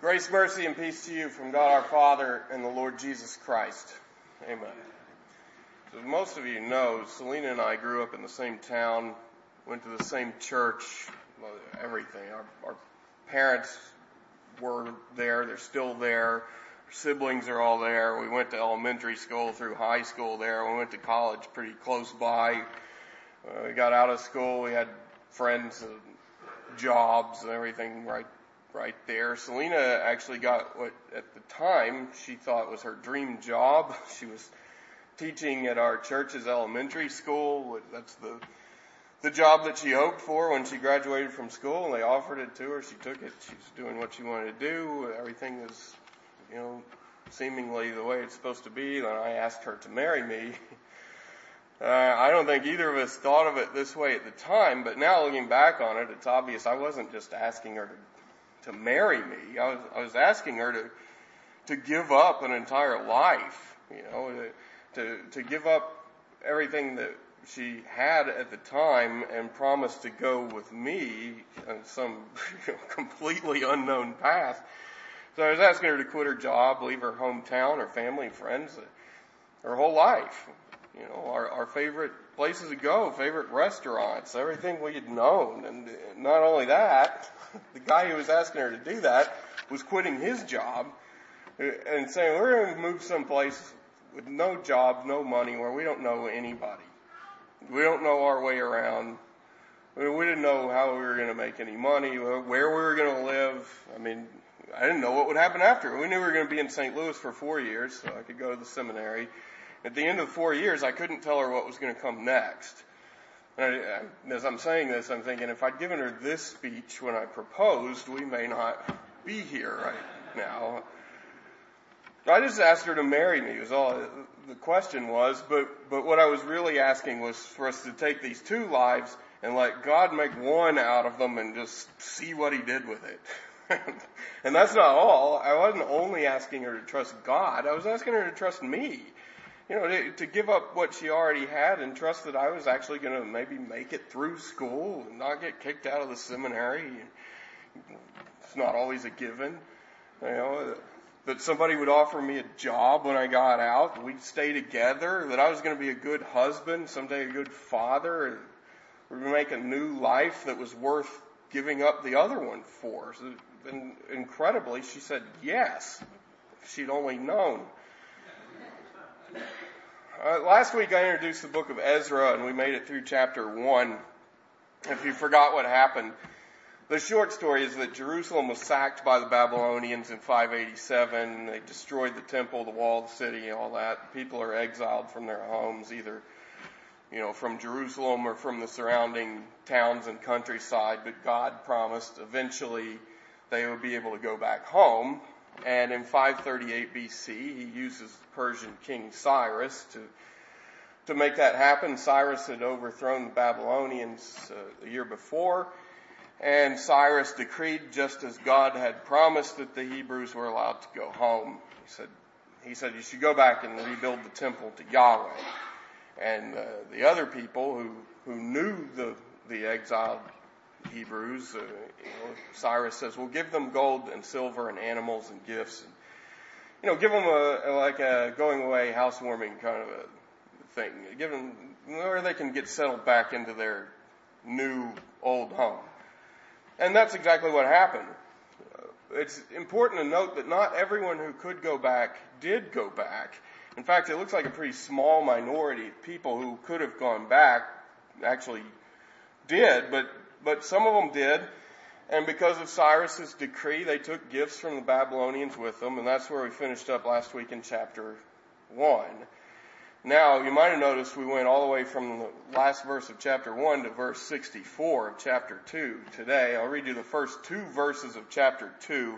Grace, mercy, and peace to you from God our Father and the Lord Jesus Christ. Amen. So as most of you know, Selena and I grew up in the same town, went to the same church, everything. Our parents were there, they're still there. Our siblings are all there. We went to elementary school through high school there. We went to college pretty close by. We got out of school, we had friends, jobs, and everything right there. Selena actually got what at the time she thought was her dream job. She was teaching at our church's elementary school. That's the job that she hoped for when she graduated from school, and they offered it to her. She took it. She's doing what she wanted to do. Everything was, seemingly the way it's supposed to be. Then I asked her to marry me. I don't think either of us thought of it this way at the time, but now looking back on it, it's obvious I wasn't just asking her to marry me. I was asking her to give up an entire life, to give up everything that she had at the time and promise to go with me on some completely unknown path. So I was asking her to quit her job, leave her hometown, her family, friends, her whole life. Our favorite places to go, favorite restaurants, everything we had known. And not only that, the guy who was asking her to do that was quitting his job and saying, we're going to move someplace with no job, no money, where we don't know anybody. We don't know our way around. We didn't know how we were going to make any money, where we were going to live. I didn't know what would happen after. We knew we were going to be in St. Louis for 4 years, so I could go to the seminary. At the end of the 4 years, I couldn't tell her what was going to come next. And as I'm saying this, I'm thinking, if I'd given her this speech when I proposed, we may not be here right now. I just asked her to marry me, was all the question was, but what I was really asking was for us to take these two lives and let God make one out of them and just see what He did with it. And that's not all. I wasn't only asking her to trust God, I was asking her to trust me. To give up what she already had and trust that I was actually going to maybe make it through school and not get kicked out of the seminary. It's not always a given. That somebody would offer me a job when I got out, we'd stay together, that I was going to be a good husband, someday a good father, and we're going to make a new life that was worth giving up the other one for. And incredibly, she said yes. If she'd only known. Last week I introduced the book of Ezra, and we made it through chapter 1. If you forgot what happened, the short story is that Jerusalem was sacked by the Babylonians in 587. They destroyed the temple, the wall of the city, all that. People are exiled from their homes, either, from Jerusalem or from the surrounding towns and countryside. But God promised eventually they would be able to go back home. And in 538 BC, He uses Persian King Cyrus to make that happen. Cyrus had overthrown the Babylonians the year before. And Cyrus decreed, just as God had promised, that the Hebrews were allowed to go home. He said, you should go back and rebuild the temple to Yahweh. And the other people who knew the exiled Hebrews, Cyrus says, well, give them gold and silver and animals and gifts. And, give them a going away housewarming kind of a thing. Give them where they can get settled back into their new old home. And that's exactly what happened. It's important to note that not everyone who could go back did go back. In fact, it looks like a pretty small minority of people who could have gone back actually did, but some of them did. And because of Cyrus's decree, they took gifts from the Babylonians with them, and that's where we finished up last week in chapter 1. Now, you might have noticed we went all the way from the last verse of chapter 1 to verse 64 of chapter 2 today. I'll read you the first two verses of chapter 2.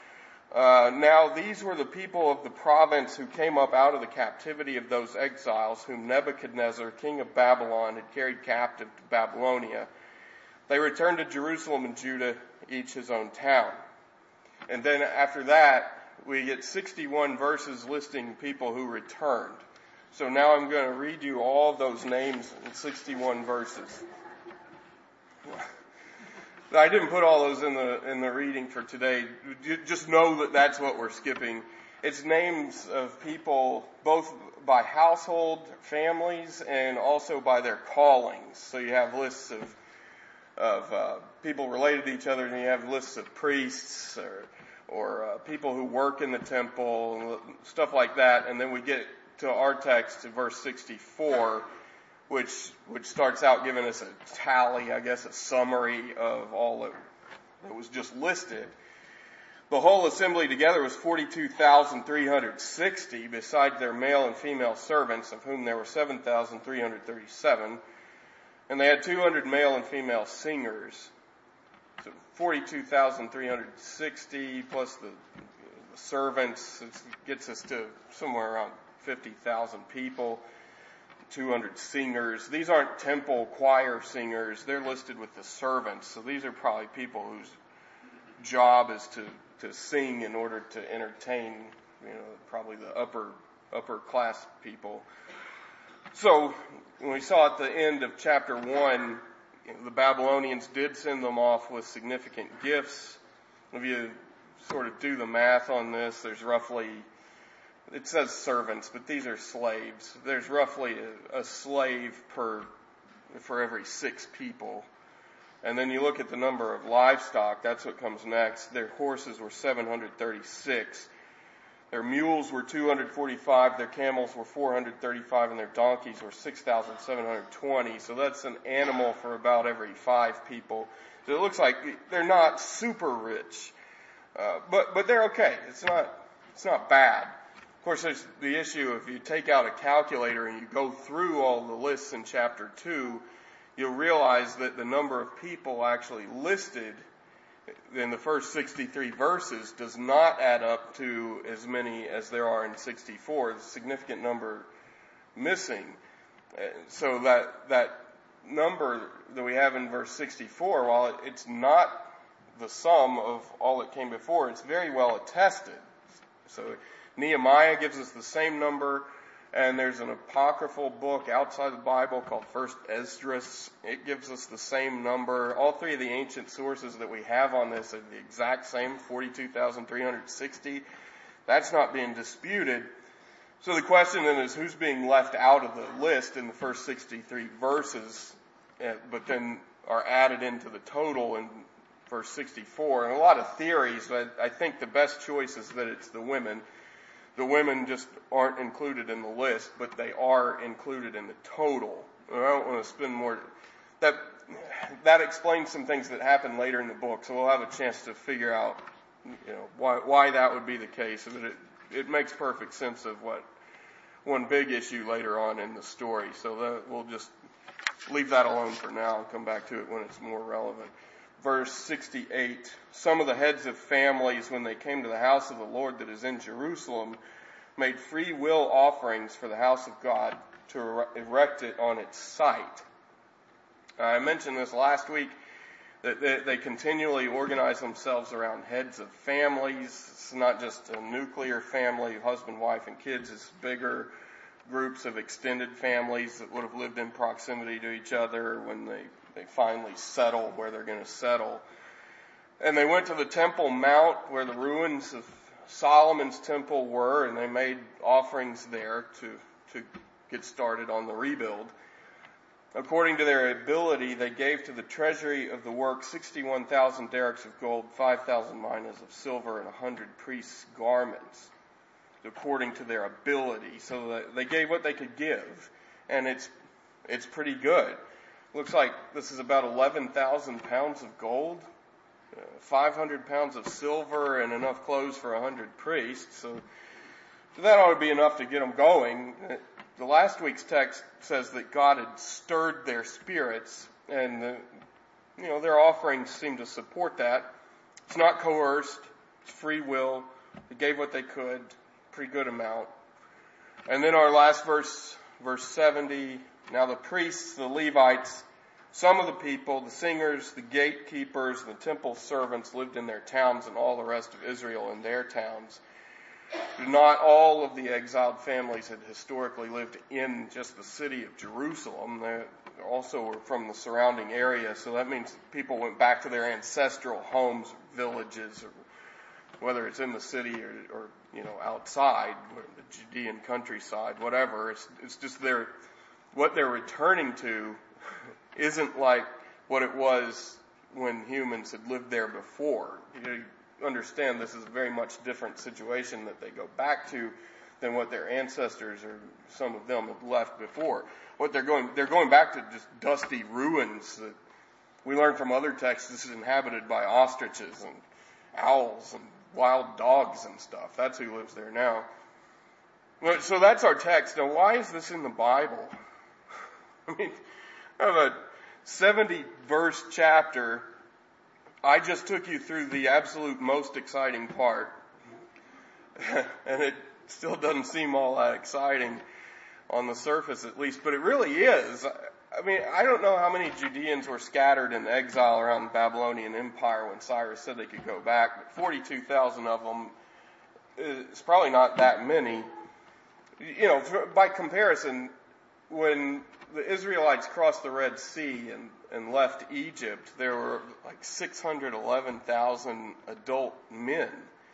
Now, these were the people of the province who came up out of the captivity of those exiles whom Nebuchadnezzar, king of Babylon, had carried captive to Babylonia. They returned to Jerusalem and Judah, each his own town. And then after that, we get 61 verses listing people who returned. So now I'm going to read you all those names in 61 verses. I didn't put all those in the reading for today. Just know that that's what we're skipping. It's names of people both by household, families, and also by their callings. So you have lists of people related to each other, and you have lists of priests or people who work in the temple, and stuff like that. And then we get to our text, verse 64, which starts out giving us a tally, I guess, a summary of all that was just listed. The whole assembly together was 42,360, besides their male and female servants, of whom there were 7,337. And they had 200 male and female singers. So 42,360 plus the servants, it gets us to somewhere around 50,000 people. 200 singers. These aren't temple choir singers. They're listed with the servants. So these are probably people whose job is to sing in order to entertain, probably the upper class people. So when we saw at the end of chapter 1, the Babylonians did send them off with significant gifts. If you sort of do the math on this, there's roughly, it says servants, but these are slaves. There's roughly a slave for every 6 people. And then you look at the number of livestock, that's what comes next. Their horses were 736. Their mules were 245, their camels were 435, and their donkeys were 6,720. So that's an animal for about every 5 people. So it looks like they're not super rich. But they're okay. It's not bad. Of course, there's the issue if you take out a calculator and you go through all the lists in chapter 2, you'll realize that the number of people actually listed in the first 63 verses does not add up to as many as there are in 64. There's a significant number missing. So that number that we have in verse 64, while it's not the sum of all that came before, it's very well attested. So Nehemiah gives us the same number, and there's an apocryphal book outside the Bible called First Esdras. It gives us the same number. All 3 of the ancient sources that we have on this are the exact same, 42,360. That's not being disputed. So the question then is, who's being left out of the list in the first 63 verses, but then are added into the total in verse 64? And a lot of theories, but I think the best choice is that it's the women. The women just aren't included in the list, but they are included in the total. And I don't want to spend more. That explains some things that happen later in the book, so we'll have a chance to figure out, why that would be the case. But it makes perfect sense of what one big issue later on in the story. So we'll just leave that alone for now and come back to it when it's more relevant. Verse 68, some of the heads of families, when they came to the house of the Lord that is in Jerusalem, made free will offerings for the house of God to erect it on its site. I mentioned this last week, that they continually organize themselves around heads of families. It's not just a nuclear family, husband, wife, and kids. It's bigger groups of extended families that would have lived in proximity to each other when they finally settle where they're going to settle. And they went to the Temple Mount where the ruins of Solomon's temple were, and they made offerings there to get started on the rebuild. According to their ability, they gave to the treasury of the work 61,000 derricks of gold, 5,000 minas of silver, and 100 priests' garments, according to their ability. So that they gave what they could give, and it's pretty good. Looks like this is about 11,000 pounds of gold, 500 pounds of silver, and enough clothes for 100 priests. So that ought to be enough to get them going. The last week's text says that God had stirred their spirits, and their offerings seem to support that. It's not coerced. It's free will. They gave what they could, pretty good amount. And then our last verse, verse 70, now the priests, the Levites, some of the people, the singers, the gatekeepers, the temple servants lived in their towns, and all the rest of Israel in their towns. Not all of the exiled families had historically lived in just the city of Jerusalem. also were from the surrounding area. So that means people went back to their ancestral homes, villages, or whether it's in the city or outside, the Judean countryside, whatever. It's just what they're returning to isn't like what it was when humans had lived there before. You understand this is a very much different situation that they go back to than what their ancestors or some of them had left before. They're going back to just dusty ruins that we learn from other texts. This is inhabited by ostriches and owls and wild dogs and stuff. That's who lives there now. So that's our text. Now, why is this in the Bible? I mean, I have a 70-verse chapter. I just took you through the absolute most exciting part. And it still doesn't seem all that exciting on the surface, at least. But it really is. I mean, I don't know how many Judeans were scattered in exile around the Babylonian Empire when Cyrus said they could go back, but 42,000 of them is probably not that many. By comparison, when the Israelites crossed the Red Sea and left Egypt, there were like 611,000 adult men.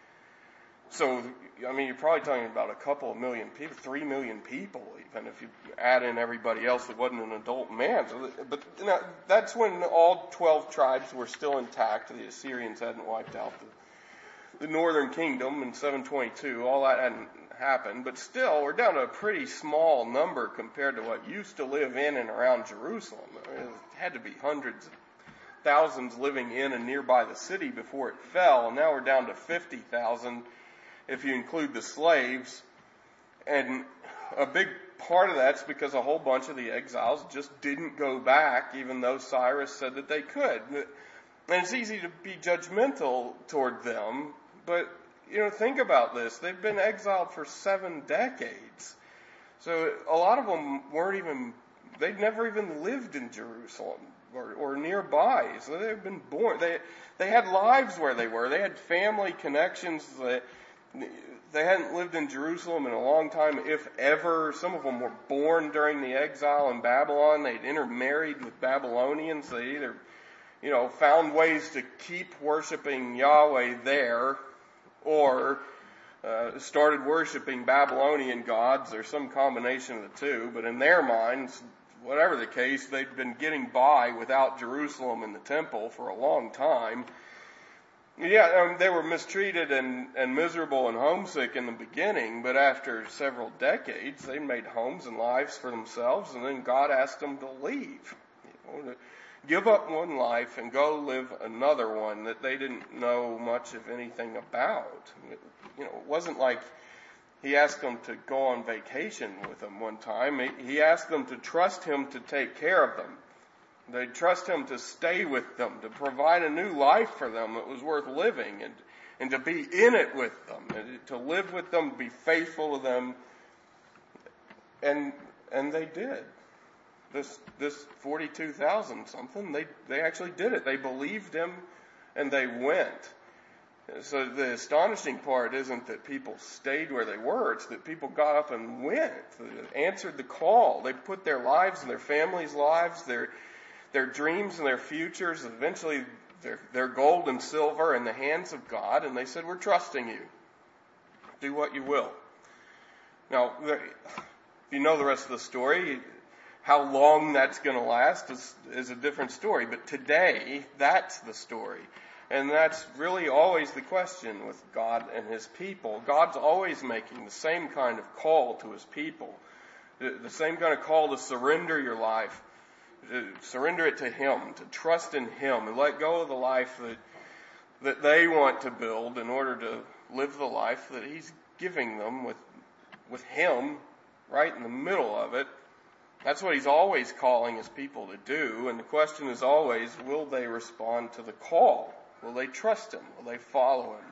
So, I mean, you're probably talking about a couple of million people, 3 million people, even if you add in everybody else that wasn't an adult man. But that's when all 12 tribes were still intact. The Assyrians hadn't wiped out the northern kingdom in 722. All that hadn't happened. But still, we're down to a pretty small number compared to what used to live in and around Jerusalem. It had to be hundreds of thousands living in and nearby the city before it fell. And now we're down to 50,000. If you include the slaves. And a big part of that's because a whole bunch of the exiles just didn't go back, even though Cyrus said that they could. And it's easy to be judgmental toward them, but, think about this. They've been exiled for 7 decades. So a lot of them they'd never even lived in Jerusalem or nearby. So they've been born. They had lives where they were. They had family connections. They hadn't lived in Jerusalem in a long time, if ever. Some of them were born during the exile in Babylon. They'd intermarried with Babylonians. They either, found ways to keep worshiping Yahweh there or started worshiping Babylonian gods or some combination of the two. But in their minds, whatever the case, they'd been getting by without Jerusalem and the temple for a long time. Yeah, they were mistreated and miserable and homesick in the beginning, but after several decades, they made homes and lives for themselves, and then God asked them to leave. To give up one life and go live another one that they didn't know much of anything about. It wasn't like He asked them to go on vacation with them one time. He asked them to trust Him to take care of them. They trust Him to stay with them, to provide a new life for them that was worth living, and to be in it with them, and to live with them, be faithful to them. And they did. This 42,000 something, they actually did it. They believed Him and they went. So the astonishing part isn't that people stayed where they were, it's that people got up and went, answered the call. They put their lives and their families' lives, their dreams and their futures, eventually their gold and silver in the hands of God, and they said, we're trusting you. Do what you will. Now, if you know the rest of the story, how long that's going to last is a different story. But today, that's the story. And that's really always the question with God and His people. God's always making the same kind of call to His people. The same kind of call to surrender your life. To surrender it to Him. To trust in Him. And let go of the life that they want to build in order to live the life that He's giving them with Him right in the middle of it. That's what He's always calling His people to do. And the question is always, will they respond to the call? Will they trust Him? Will they follow Him?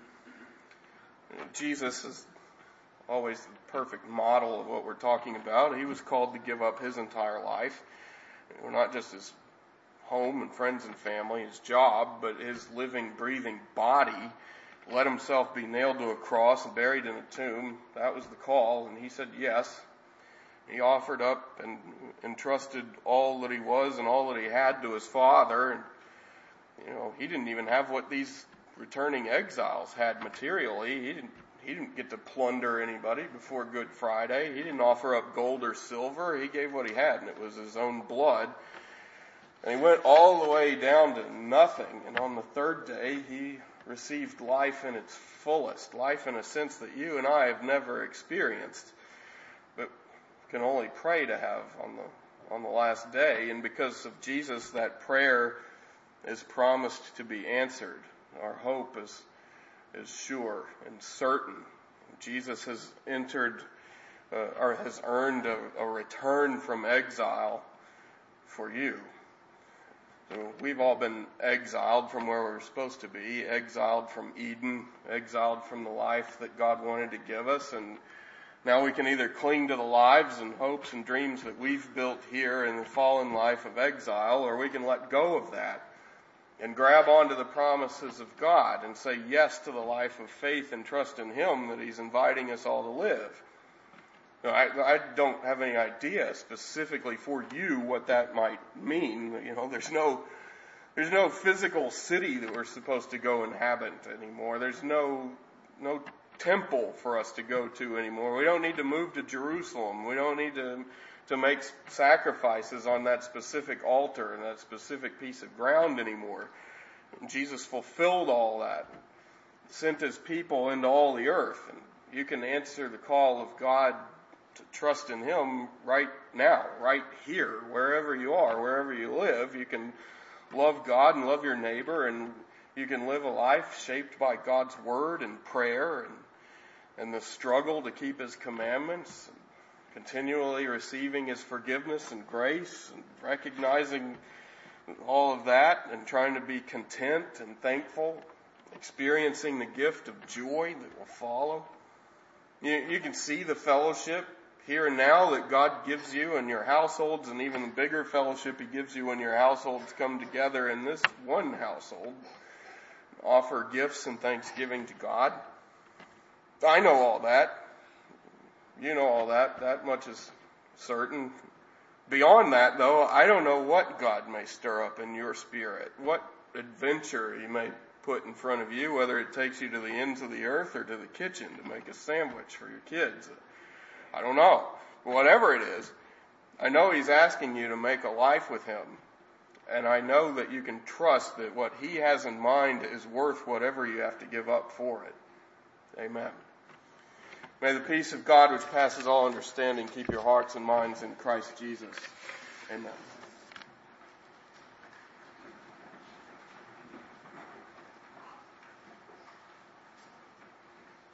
Jesus is always the perfect model of what we're talking about. He was called to give up His entire life. We're not just His home and friends and family, His job, but His living, breathing body. Let Himself be nailed to a cross and buried in a tomb. That was the call, and He said yes. He offered up and entrusted all that he was and all that he had to his Father. And, he didn't even have what these returning exiles had materially. He didn't get to plunder anybody before Good Friday. He didn't offer up gold or silver. He gave what he had, and it was his own blood. And he went all the way down to nothing. And on the third day, he received life in its fullest, life in a sense that you and I have never experienced, but can only pray to have on the last day. And because of Jesus, that prayer is promised to be answered. Our hope is sure and certain. Jesus has has earned a return from exile for you. So we've all been exiled from where we're supposed to be, exiled from Eden, exiled from the life that God wanted to give us, and now we can either cling to the lives and hopes and dreams that we've built here in the fallen life of exile, or we can let go of that and grab onto the promises of God and say yes to the life of faith and trust in Him that He's inviting us all to live. Now, I don't have any idea specifically for you what that might mean. There's no physical city that we're supposed to go inhabit anymore. There's no temple for us to go to anymore. We don't need to move to Jerusalem. We don't need to make sacrifices on that specific altar and that specific piece of ground anymore. Jesus fulfilled all that, sent His people into all the earth, and you can answer the call of God to trust in Him right now, right here, wherever you are, wherever you live. You can love God and love your neighbor, and you can live a life shaped by God's Word and prayer and the struggle to keep His commandments, continually receiving His forgiveness and grace and recognizing all of that and trying to be content and thankful, experiencing the gift of joy that will follow. You can see the fellowship here and now that God gives you in your households, and even the bigger fellowship He gives you when your households come together in this one household. Offer gifts and thanksgiving to God. I know all that. You know all that. That much is certain. Beyond that, though, I don't know what God may stir up in your spirit, what adventure He may put in front of you, whether it takes you to the ends of the earth or to the kitchen to make a sandwich for your kids. I don't know. But whatever it is, I know He's asking you to make a life with Him. And I know that you can trust that what He has in mind is worth whatever you have to give up for it. Amen. May the peace of God, which passes all understanding, keep your hearts and minds in Christ Jesus. Amen.